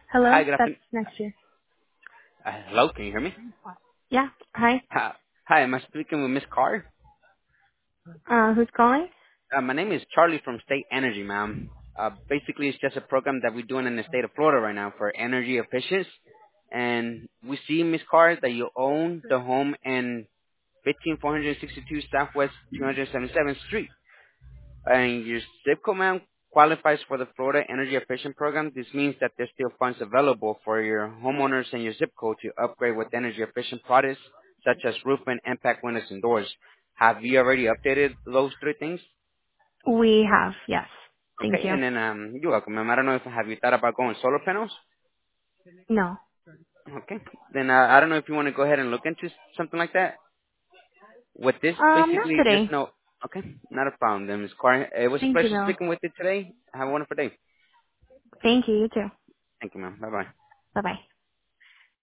Hello? Hi, good That's afternoon. next year. Hello, can you hear me? Yeah. Hi. Hi, am I speaking with Miss Carr? Who's calling? My name is Charlie from State Energy, ma'am. Basically, it's just a program that we're doing in the state of Florida right now for energy efficiency. And we see, Miss Carr, that you own the home in 15462 Southwest 277th Street. And your zip code, ma'am, qualifies for the Florida Energy Efficient Program. This means that there's still funds available for your homeowners and your zip code to upgrade with energy efficient products such as roofing, impact windows, and doors. Have you already updated those three things? We have, yes. Thank Okay, you. and then you're welcome, ma'am. I don't know if have you thought about going solar panels? No. Okay, then I don't know if you want to go ahead and look into something like that. With this, Not basically, just today. know. Okay, not a problem, then, Ms. Carr. It was a Thank you pleasure though. speaking with you today. Have a wonderful day. Thank you, you too. Thank you, ma'am. Bye bye. Bye bye.